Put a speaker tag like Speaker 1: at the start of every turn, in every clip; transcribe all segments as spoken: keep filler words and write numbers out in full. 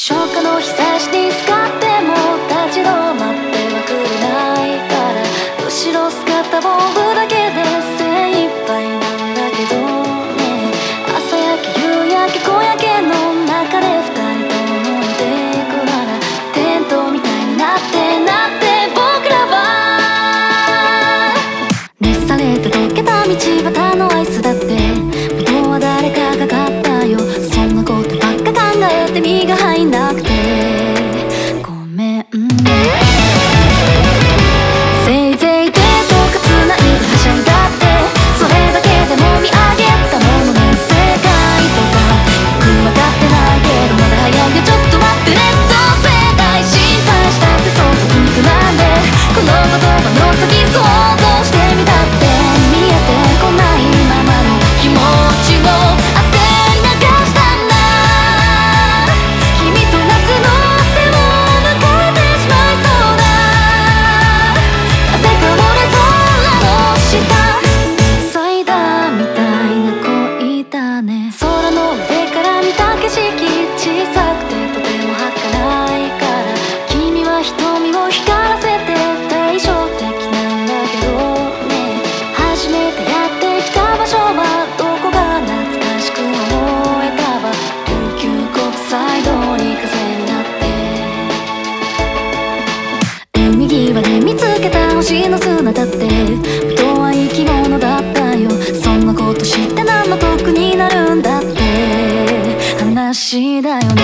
Speaker 1: 初夏の日差しにすがっても立ち止まってはくれないから、後ろ姿を追うだけで精一杯なんだけどね。朝焼け夕焼け小焼けの中で二人ともいてくなら、テントみたいになってなって僕らは熱されて溶けた道端のアイスだって元は誰かが買ったよ。そんなことばっか考えて身が入んなくてごめんね。せいぜい手とかつないではしゃいだって、それだけでも見上げたものね。世界とかよくわかってないけどまだ早いよちょっと待って。レッド世代心配したってそうと皮肉なんで、この言葉の先想像してみたって見えてこないままの気持ちを焦り流したんだ。君と夏の汗を迎えてしまいそうだ。風が漏れ空の下、サイダーみたいな恋だね。空の上から見た景色小さくてとても儚いから、君は瞳を光らせて対照的なんだけどね。初めてやってきた場所はどこか懐かしく思えたわ。琉球国際通り風になって海際で見つけた星の砂だって本当は生き物だったよ。そんなこと知って何の得になるんだって話だよね。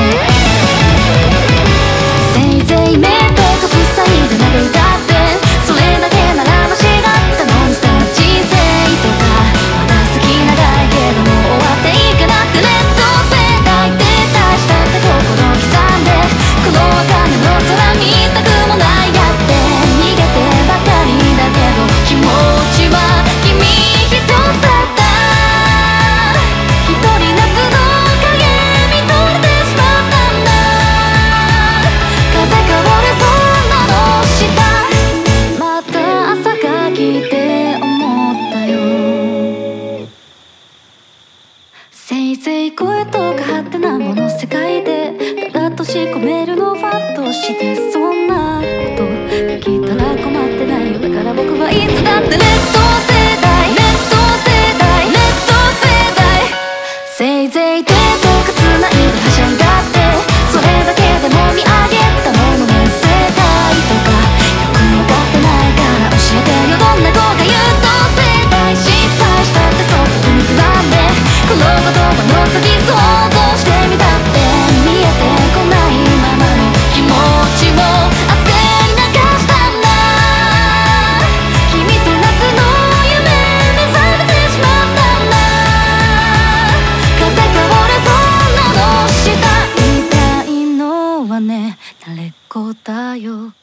Speaker 1: せいぜい目とか塞いで嘆いたってそれだけならましがったのにさ。人生とかまだ先長いけどもう終わっていいかなって。レッド世代って大したって心刻んでこの茜の空見たくもないやって逃げてばかりだけど気持ちは君一つだった。一人夏の影見とれてしまったんだ。風が折れ空の下、また朝が来て思ったよ。せいぜい声とかハテナもの世界でただ閉じ込めるのファンとして、そんなことできたら困ってないよ。だから僕はいつだってレッド世代レッド世代レッド世代、せいぜい手とかつないではしゃいだってそれだけでも見上げたものね。世界とかよくわかってないから教えてよどんな子が言うと世代失敗したってそうと皮肉なんで、この言葉の先想像してみたって見えてこないままの気持ちを焦り流したんだ。君と夏の夢目覚めてしまったんだ。風が折れ空の下、言いたいのはね誰っこだよ。